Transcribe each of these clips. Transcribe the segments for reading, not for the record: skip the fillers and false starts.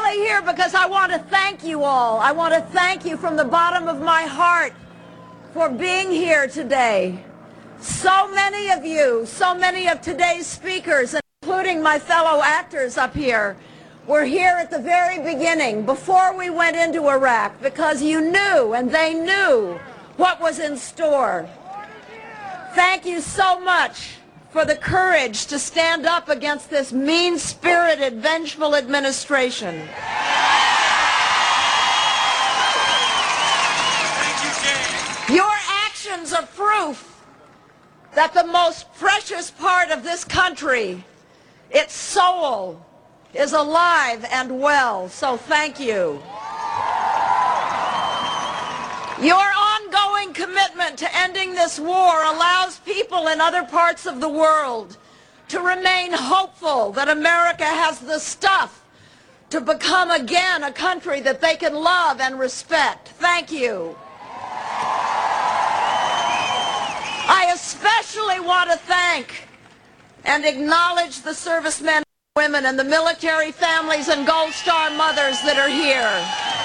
really here because I want to thank you all. I want to thank you from the bottom of my heart for being here today. So many of you, so many of today's speakers, including my fellow actors up here, were here at the very beginning, before we went into Iraq, because you knew and they knew what was in store. Thank you so much for the courage to stand up against this mean-spirited, vengeful administration. Thank you, Jane. Your actions are proof that the most precious part of this country, its soul, is alive and well. So thank you. Your ongoing commitment to ending this war allows people in other parts of the world to remain hopeful that America has the stuff to become again a country that they can love and respect. Thank you. I especially want to thank and acknowledge the servicemen and women and the military families and Gold Star mothers that are here.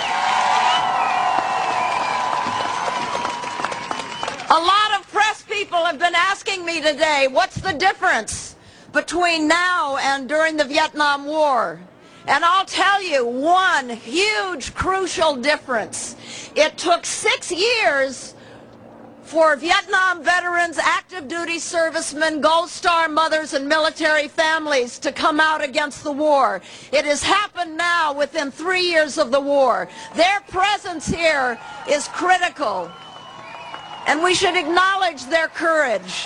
A lot of press people have been asking me today, what's the difference between now and during the Vietnam War? And I'll tell you one huge, crucial difference. It took 6 years for Vietnam veterans, active duty servicemen, Gold Star mothers, and military families to come out against the war. It has happened now within 3 years of the war. Their presence here is critical, and we should acknowledge their courage.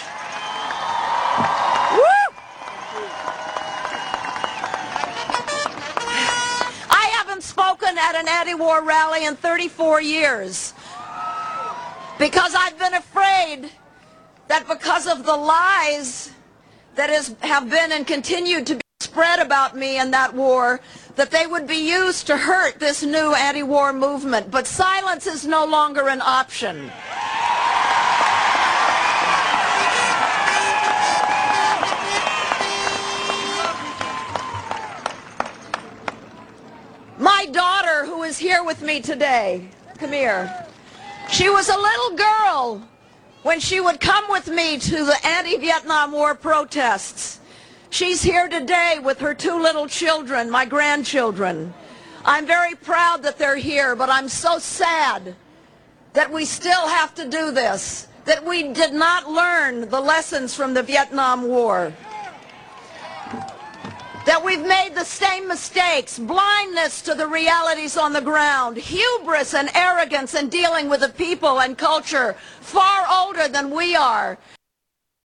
Woo! I haven't spoken at an anti-war rally in 34 years. Because I've been afraid that because of the lies that have been and continue to be spread about me in that war, that they would be used to hurt this new anti-war movement. But silence is no longer an option. My daughter, who is here with me today, come here. She was a little girl when she would come with me to the anti-Vietnam War protests. She's here today with her 2 little children, my grandchildren. I'm very proud that they're here, but I'm so sad that we still have to do this, that we did not learn the lessons from the Vietnam War, that we've made the same mistakes, blindness to the realities on the ground, hubris and arrogance in dealing with a people and culture far older than we are,